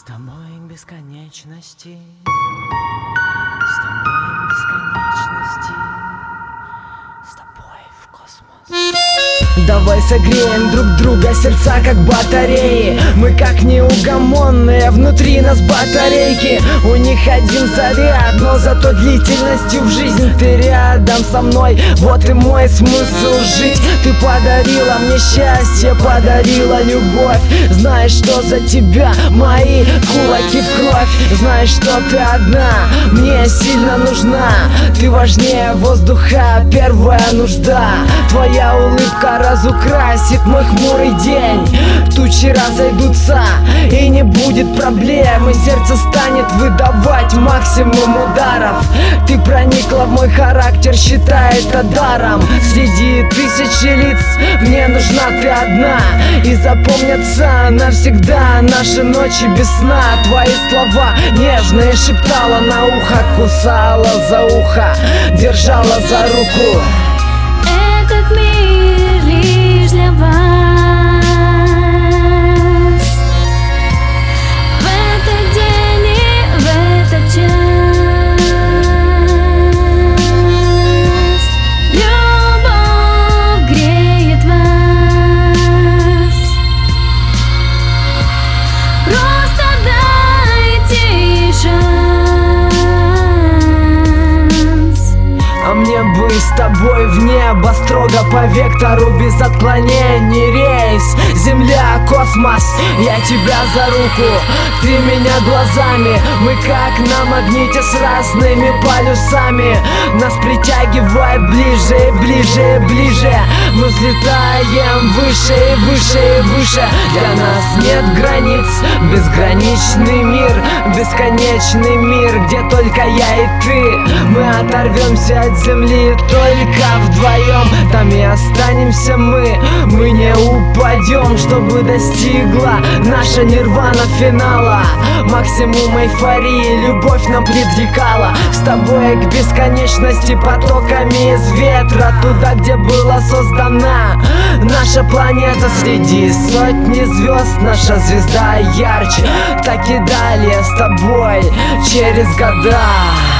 С тобой к бесконечности, с тобой к бесконечности, с тобой в космос. Давай согреем друг друга, сердца как батареи. Мы как неугомонные, внутри нас батарейки. У них один заряд, но зато длительностью в жизнь. Ты рядом со мной, вот и мой смысл жить. Ты подарила мне счастье, подарила любовь. Знаешь, что за тебя мои кулаки в кровь. Знаешь, что ты одна, мне сильно нужна. Ты важнее воздуха, первая нужда. Твоя улыбка разукрасит мой хмурый день. Тучи разойдутся и не будет проблем. И сердце станет выдавать максимум ударов. Ты проникла в мой характер, считай это даром. Среди тысячи лиц мне нужна ты одна. И запомнятся навсегда наши ночи без сна. Твои слова нежные шептала на ухо, кусала за ухо, держала за руку. Этот мир лишь для вас. В этот день и в этот час любовь греет вас. Просто дайте ей шанс. А мне бы с тобой в небо, строго по вектору, без отклонений рейс. Земля, космос, я тебя за руку, ты меня глазами. Мы как на магните с разными полюсами. Нас притягивает ближе и ближе и ближе. Мы взлетаем выше и выше и выше. Для нас нет границ, безграничный мир, бесконечный мир, где только я и ты. Мы оторвемся от земли только вдвоем, там и останемся мы не упадем, чтобы достигла наша нирвана финала. Максимум эйфории любовь нам предрекала. С тобой к бесконечности потоками из ветра, туда, где была создана наша планета. Среди сотни звезд наша звезда ярче. Так и далее с тобой через года.